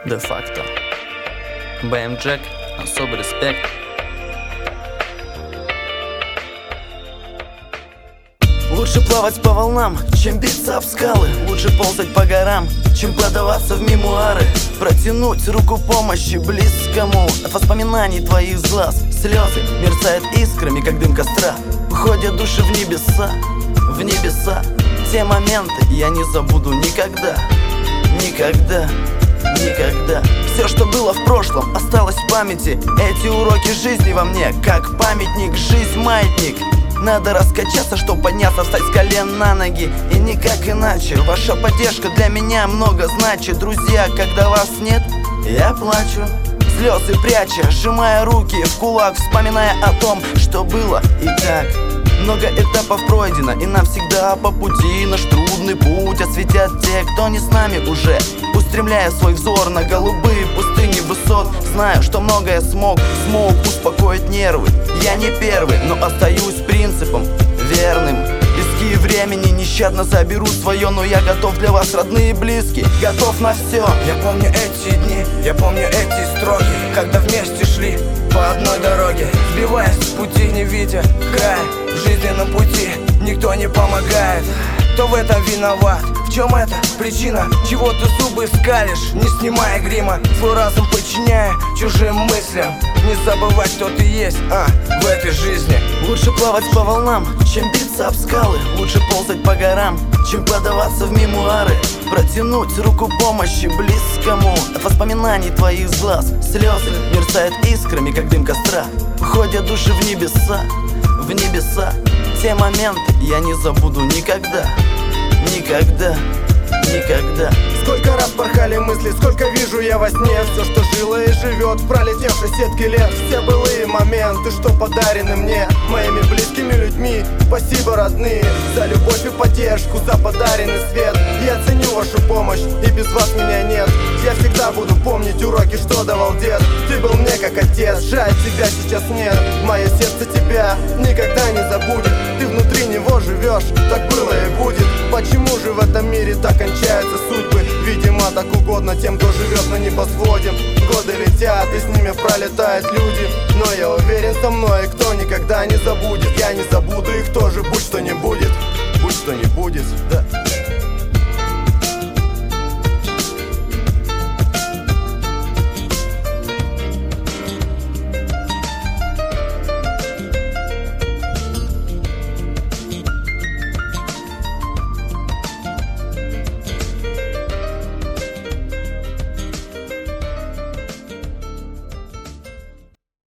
Де-факто. БМ Джек, особый респект. Лучше плавать по волнам, чем биться об скалы. Лучше ползать по горам, чем подаваться в мемуары. Протянуть руку помощи близкому. От воспоминаний твоих глаз слезы мерцают искрами, как дым костра. Уходят души в небеса, в небеса. Те моменты я не забуду никогда. Никогда, никогда. Все, что было в прошлом, осталось в памяти. Эти уроки жизни во мне, как памятник. Жизнь маятник. Надо раскачаться, чтоб подняться, встать с колен на ноги. И никак иначе. Ваша поддержка для меня много значит. Друзья, когда вас нет, я плачу, слезы пряча, сжимая руки в кулак, вспоминая о том, что было и как. Много этапов пройдено, и нам всегда по пути. Наш трудный путь осветят те, кто не с нами уже, устремляя свой взор на голубые пустыни высот. Знаю, что многое смог успокоить нервы. Я не первый, но остаюсь принципом верным. Пески времени нещадно заберу свое, но я готов для вас, родные и близкие, готов на все. Я помню эти дни, я помню эти строки, когда вместе шли по одной дороге, сбиваясь с пути, не видя края. В жизненном пути никто не помогает. Кто в этом виноват? В чем это причина? Чего ты зубы скалишь, не снимая грима? Свой разум подчиняя чужим мыслям. Не забывать, кто ты есть, в этой жизни. Лучше плавать по волнам, чем биться об скалы. Лучше ползать по горам, чем подаваться в мемуары. Протянуть руку помощи близкому. От воспоминаний твоих глаз слезы мерцают искрами, как дым костра. Уходят души в небеса, в небеса. Те моменты я не забуду никогда. Никогда, никогда. Сколько раз порхали мысли, сколько вижу я во сне. Все, что жило и живет в пролетевшей сетке лет. Все былые моменты, что подарены мне моими близкими людьми. Спасибо, родные, за любовь и поддержку, за подаренный свет. Я ценю вашу помощь, и без вас меня нет. Я всегда буду помнить уроки, что давал дед. Ты был мне как отец, жаль, тебя сейчас нет. Мое сердце тебя никогда не забудет. Ты внутри него живешь, так было и будет. Почему же в этом мире так кончаются судьбы? Видимо, так угодно тем, кто живет на небосводе. Годы летят, и с ними пролетают люди. Но я уверен, со мной кто никогда не забудет. Я не забуду их тоже, будь что не будет. Будь что не будет, да.